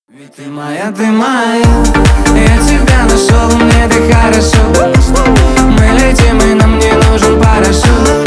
Ведь ты моя, я тебя нашел, мне ты хорошо. Мы летим, и нам не нужен парашют.